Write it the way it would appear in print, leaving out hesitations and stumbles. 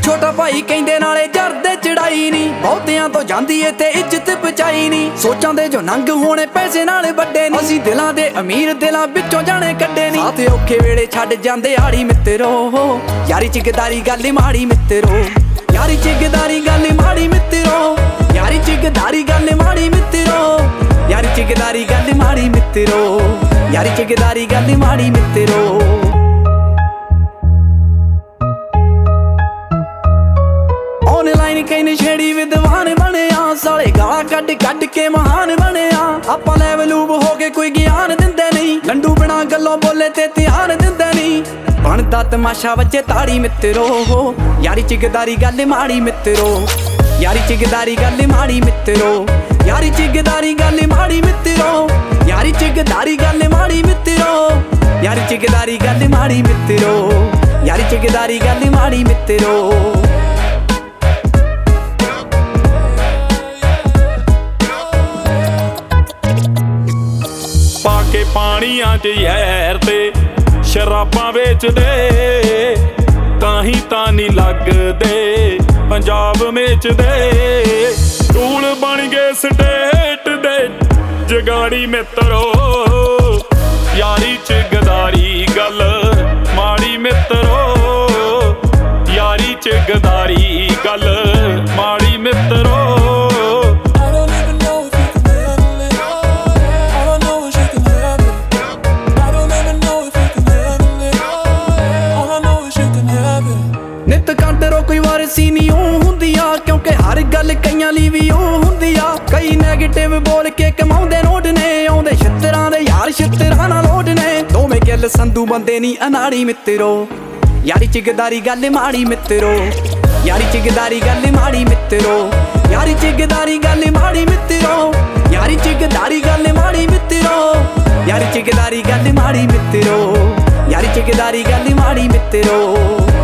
ਛੋਟਾ ਭਾਈ ਕਹਿੰਦੇ ਨਾਲੇ ਜਰਦੇ ਚੜਾਈ ਨੀ, ਬਹੁਤਿਆਂ ਤੋਂ ਜਾਂਦੀ ਏ ਤੇ ਇੱਜ਼ਤ ਬਚਾਈ ਨੀ। ਸੋਚਾਂ ਦੇ ਜੋ ਨੰਗ ਹੋਣੇ ਪੈਸੇ ਨਾਲ ਵੱਡੇ ਨੀ, ਅਸੀਂ ਦਿਲਾਂ ਦੇ ਅਮੀਰ ਦਿਲਾਂ ਵਿੱਚੋਂ ਜਾਣੇ ਕੱਢੇ ਨੀ। ਸਾਥੇ ਔਖੇ ਵੇਲੇ ਛੱਡ ਜਾਂਦੇ ਆੜੀ ਮਿੱਤਰੋ, ਯਾਰੀ ਚ ਗਦਾਰੀ ਗੱਲ ਮਾੜੀ ਮਿੱਤਰੋ, ਯਾਰੀ ਚ ਗਦਾਰੀ ਗੱਲ ਮਾੜੀ ਮਿੱਤਰੋ, ਯਾਰੀ ਚ ਗਦਾਰੀ ਗੱਲ ਮਾੜੀ ਮਿੱਤਰੋ, ਯਾਰੀ ਚ ਗਦਾਰੀ ਗੱਲ ਮਾੜੀ ਮਿੱਤਰੋ, ਯਾਰੀ ਚ ਗਦਾਰੀ ਗੱਲ ਮਾੜੀ ਮਿੱਤਰੋ। ਆਨਲਾਈਨ ਕਈ ਨਸ਼ੇੜੀ ਵਿਦਵਾਨ ਬਣਿਆ, ਸਾਲੇ ਗਾਲਾਂ ਕੱਢ ਕੱਢ ਕੇ ਮਹਾਨ ਬਣਿਆ। ਆਪਾਂ ਲੈਵਲੂਬ ਹੋ ਕੇ ਕੋਈ ਗਿਆਨ ਦਿੰਦੇ ਨਹੀਂ, ਲੰਡੂ ਬਿਨਾ ਗੱਲੋਂ ਬੋਲੇ ਤੇ ਧਿਆਨ ਦਿੰਦੇ ਨਹੀਂ। ਬਣਦਾ ਤਮਾਸ਼ਾ ਵੱਜੇ ਤਾੜੀ ਮਿੱਤਰੋ, ਯਾਰੀ ਚ ਗਦਾਰੀ ਗੱਲ ਮਾੜੀ ਮਿੱਤਰੋ, ਯਾਰੀ ਚ ਗਦਾਰੀ ਗੱਲ ਮਾੜੀ ਮਿੱਤਰੋ, ਯਾਰੀ ਚ ਗਦਾਰੀ ਗੱਲ ਮਾੜੀ ਮਿੱਤਰੋ, ਯਾਰੀ ਚ ਗਦਾਰੀ ਗੱਲ ਮਾੜੀ ਮਿੱਤਰੋ, ਯਾਰੀ ਚ ਗਦਾਰੀ ਗੱਲ ਮਾੜੀ ਮਿੱਤਰੋ, ਯਾਰੀ ਚ ਗਦਾਰੀ ਗੱਲ ਮਾੜੀ ਮਿੱਤਰੋ। ਪਾ ਕੇ ਪਾਣੀਆਂ 'ਚ ਯਾਰ ਤੇ ਸ਼ਰਾਬਾਂ ਵੇਚਦੇ, ਤਾਂ ਹੀ ਤਾਂ ਨਹੀਂ ਲੱਗਦੇ ਪੰਜਾਬ ਵੇਚਦੇ। ਟੂਲ ਬਣ ਗਏ ਸਟੇਟ ਦੇ ਜਗਾੜੀ ਮਿੱਤਰੋ, ਯਾਰੀ ਚ ਗਦਾਰੀ ਗੱਲ ਮਾੜੀ ਮਿੱਤਰੋ, ਯਾਰੀ ਚ ਗਦਾਰੀ ਗੱਲ ਮਾੜੀ ਮਿੱਤਰੋ। ਨਿੱਤ ਕੰਟਰੋ ਕੋਈ ਵਾਰਸੀ ਨਹੀਂ ਉਹ ਹੁੰਦੀ ਆ, ਕਿਉਂਕਿ ਹਰ ਗੱਲ ਕਈਆਂ ਲਈ ਵੀ ਉਹ ਹੁੰਦੀ ਆ। ਕਈ ਨੈਗੇਟਿਵ ਬੋਲ ਕੇ ਕਮਾਉਂਦੇ ਨੋਟ ਨੇ, ਆਉਂਦੇ ਛਿੱਤਰਾਂ ਦੇ ਯਾਰ ਛਿੱਤਰਾਂ ਨਾਲ ਲੋਟ ਨੇ। ਦੋਵੇਂ ਗਿੱਲ ਸੰਧੂ ਬੰਦੇ ਨਹੀਂ ਅਨਾੜੀ ਮਿੱਤਰੋ, ਯਾਰੀ ਚ ਗਦਾਰੀ ਗੱਲ ਮਾੜੀ ਮਿੱਤਰੋ, ਯਾਰੀ ਚ ਗਦਾਰੀ ਗੱਲ ਮਾੜੀ ਮਿੱਤਰੋ, ਯਾਰੀ ਚ ਗਦਾਰੀ ਗੱਲ ਮਾੜੀ ਮਿੱਤਰੋ, ਯਾਰੀ ਚ ਗਦਾਰੀ ਗੱਲ ਮਾੜੀ ਮਿੱਤਰੋ, ਯਾਰੀ ਚ ਗਦਾਰੀ ਗੱਲ ਮਾੜੀ ਮਿੱਤਰੋ, ਯਾਰੀ ਚ ਗਦਾਰੀ ਗੱਲ ਮਾੜੀ ਮਿੱਤਰੋ।